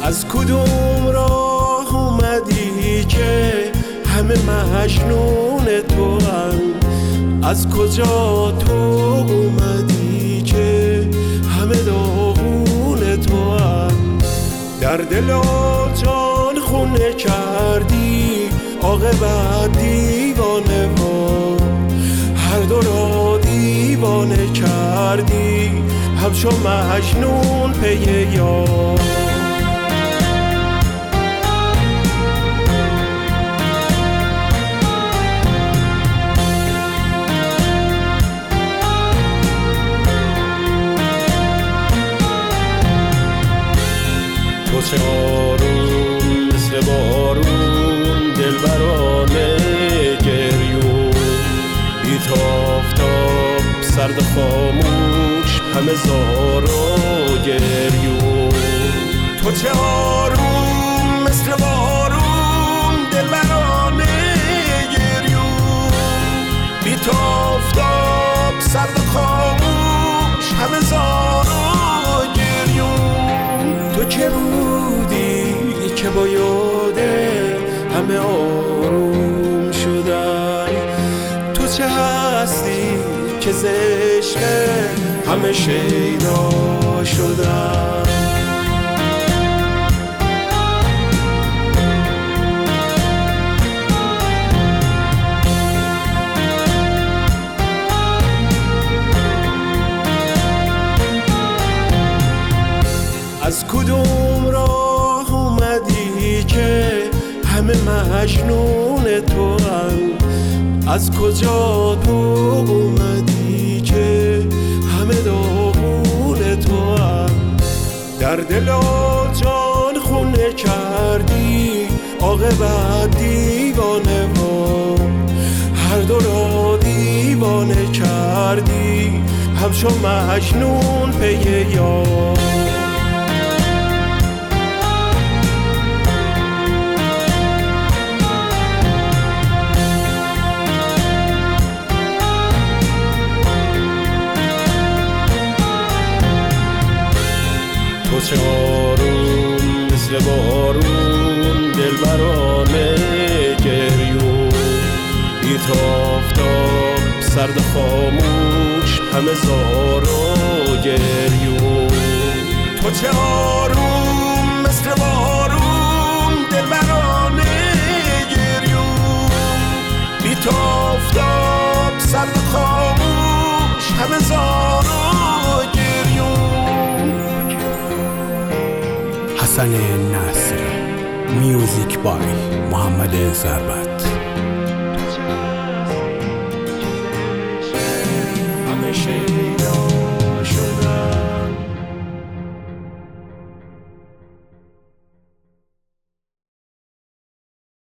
از کدوم راه اومدی که همه مجنون تو هم؟ از کجا تو اومدی که همه داغون تو هم؟ در دل و جان خونه کردی عاقبت دیوانه ها، هر دو را دیوانه کردی همچو مجنون پی یار. تو چه آروم مثل بارون دلبرانه گریون، بی تافتاب سرد خاموش همه زار و گریون. تو چه آروم مثل بارون دلبرانه گریون، بی تافتاب سرد خاموش همه زار و گریون. تو که بودی که با یاده همه آروم شدن، تو چه هستی که ز عشق همه شیدا شدن. از کدوم راه اومدی که همه مجنون تو هم؟ از کجا تو اومدی که همه داغون تو هم؟ در دل و جان خونه کردی عاقبت دیوانه ها، هر دو را دیوانه کردی همچو مجنون پی یار. تو چه آروم مثل بارون دلبرانه گریون، بی تافتاب سرد خاموش همه زار و گریون. تو چه آروم مثل بارون دلبرانه گریون، بی تافتاب سرد خاموش همه زار و گریون. حسن ناصر، میوزیک بای محمد ثروت.